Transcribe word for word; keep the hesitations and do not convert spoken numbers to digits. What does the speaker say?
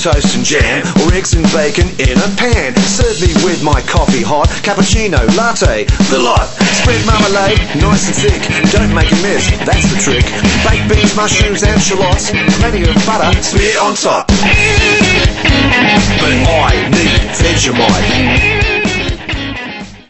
toast and jam, or eggs and bacon in a pan. Serve me with my coffee hot, cappuccino, latte, the lot. Spread marmalade, nice and thick, don't make a mess, that's the trick. Baked beans, mushrooms and shallots, plenty of butter, smear on top. But I need Vegemite.